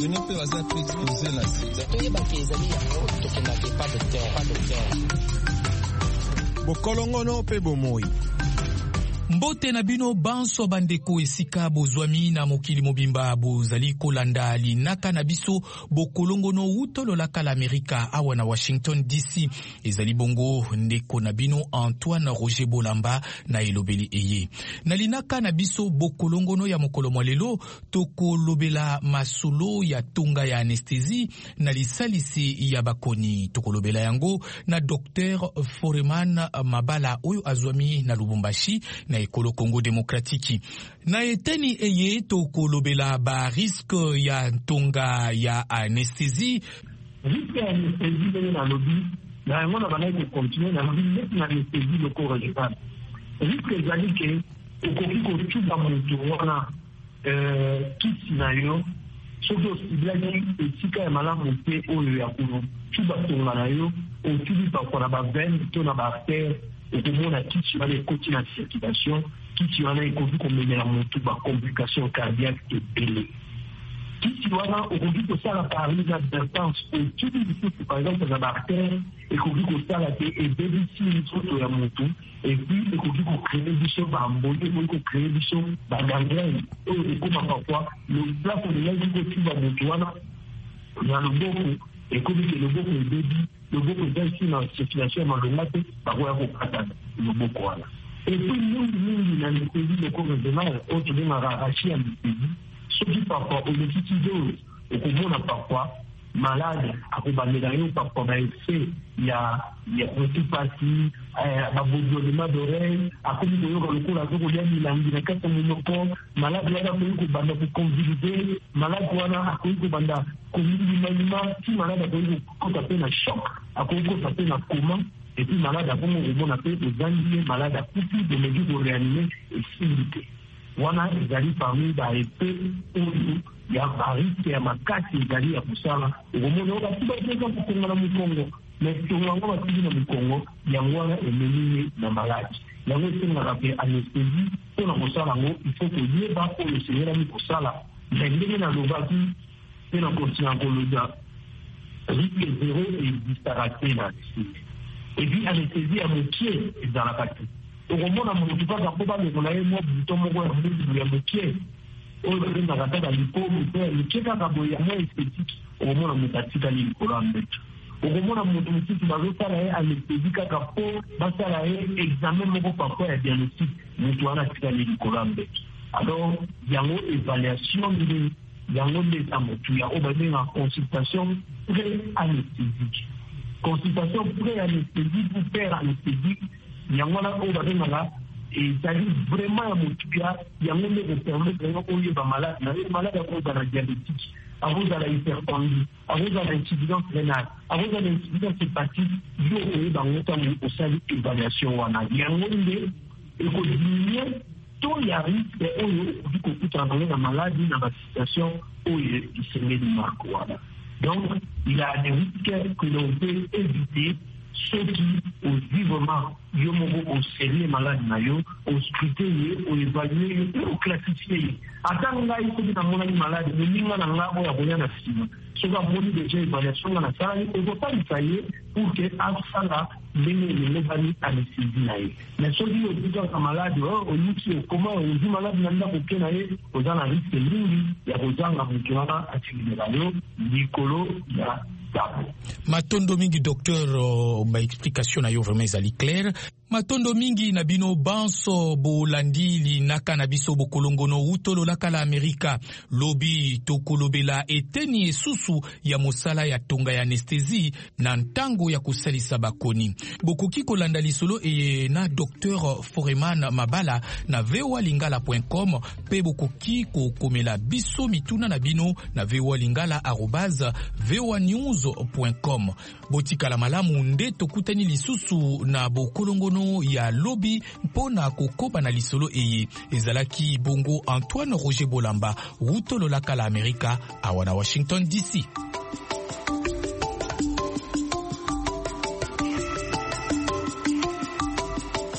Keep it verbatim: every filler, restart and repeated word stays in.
prisonniers peuvent être exposés là. Bokolongono pe bomoi. Mbote na bino banso bandeko esika bozwami na mokili mobimba bozali kolanda linaka na biso bokolongono utolo la kala Amerika awa na Washington D C ezali bongo ndeko na bino Antoine Roger Bolamba na elobeli eye na linaka na biso bokolongono ya mokolo mwalelo tokolobela masolo ya tunga ya anesthésie na lisalisi ya bakoni tokolobela yango na docteur Foreman Mabala oyo azwami na Lubumbashi na ekolo Congo Demokratiki. Na eteni eye tokolobela ba risque ya ntonga ya anesthésie. Risque ya anesthésie bene na lobi, na yango na banayi ko continue na lobi net na anesthésie loko rejepane. Risque ezali ke okoki kotuba moto wana kisi na yo, soki osibilaki esika ya malamu te oyo ya kotuba tonga na yo, otubi pakwa na bavene to na baartère, okomona kisi wana ekoti na circulation, kisi wana ekoki komemela motu ba complication cardiaque ebele. Kisi wana okoki kosala parmi d'advertence otubi lisusu par exemple na baartère, ekoki kosala te ebebisi nzoto ya motu, epuis ekoki kokreye biso bamboli, ekoki kokreye biso bagangrène oyo ekoma parfois le place olingi kotuba motu wana na loboko ekoki ke loboko ebebi loboko ezali na circulation ya malonga te bakoya kokata loboko wana. Epuis mingi mingi na anesthésie loko régional oyo tobengaka arraché anesthésie, soki parfois olekisi dose okomona parfois malade akobandela yo parfois baeffet ya ya otipasi babodolema d'oreille akomi koyoka lokola azokolia milangi na kati ya monoko, malade wana akoki kobanda koconvulse, malade wana akoki kobanda komilimanyima, si malade akoki kokota mpe na choc, akoki kokota mpe na coma, epuis malade akongo komona mpe ezangi ye malade akufi demeki koreanime esili te. Wana ezali parmi baepe oyo ya bariske ya makasi ezali ya kosala okomona oyo basi baepesa kokonga na mokongo mais tongo yango batiki na mokongo yango wana ememi na maladi yango esengaka mpe anesthésie mpona kosala yango ifo koyeba oyo esengelami kosala na ndenge nalobaki mpe na kontina koloba riske zero ezistaka te na anesthésie epuis anesthésie ya mokie ezalaka te okomona motu kaka mpo bandeko na ye mwa buto moko ya motu ya mokie oyo babengaka kaka likomo to ya mokie kaka boye ya mwa esthétique okomona motu atikali likolo ya mbeto okomona motu mosusu bazosala ye anesthésie kaka mpo basala ye examen moko parfois ya diagnostic motu wana atikali likolo ya mbeto. Alors yango évaluation nde yango nde eza motuya oyo babengaka consultation pré-anesthésique. Consultation pré-anesthésique ou père-anesthésique yango wana oyo babengaka ezali vraiment ya motuya yango nde kopermettre yango oyeba malade na ye malade akozala diabétique, akozala hypertendue, akozala insuffisance rénale, akozala insuffisance hépatique, yo oyeba yango ntango osali évaluation wana yango nde ekodiminue to ya risque oyo okoki kokutana nango na maladi na basituation oyo esengeli marque wana. Donc il y a des risques que l'on peut éviter ceux qui osent vraiment yo moko oserier malade na yo oscruter ye oévaluer ye pe oclassifier ye ata ngai soki namonani malade meninga na nga oyo akoya na nsima soki amoni deja évaluation nga nasala ye ekosalisa ye pour ke asala ndenge elelebani anesthésie na ye. Mais soki ozikaka malade oluki okoma ozwi malade na ndako oke na ye oza na riske mingi ya kozanga moto wana atikileka yo likolo ya Matondo mingi docteur uh, ba explication na yo vraiment ezali clair. Matondo mingi na bino banso bolandili naka na biso bokolongono utolo laka la Amerika lobi tokolobela eteni esusu ya mosala ya tonga ya anesthésie na ntango ya kusalisa bakoni. Bokoki kolanda lisolo e na docteur Foreman Mabala na v o a lingala point com pe bokoki kokomela biso mituna na bino na v o a lingala arobase v o a news point com. Botikala malamu nde tokutani lisusu na bokolongono ya lobi mpona kokoba na lisolo eye ezalaki bongo Antoine Roger Bolamba utolo laka la Amerika awa na Washington D C.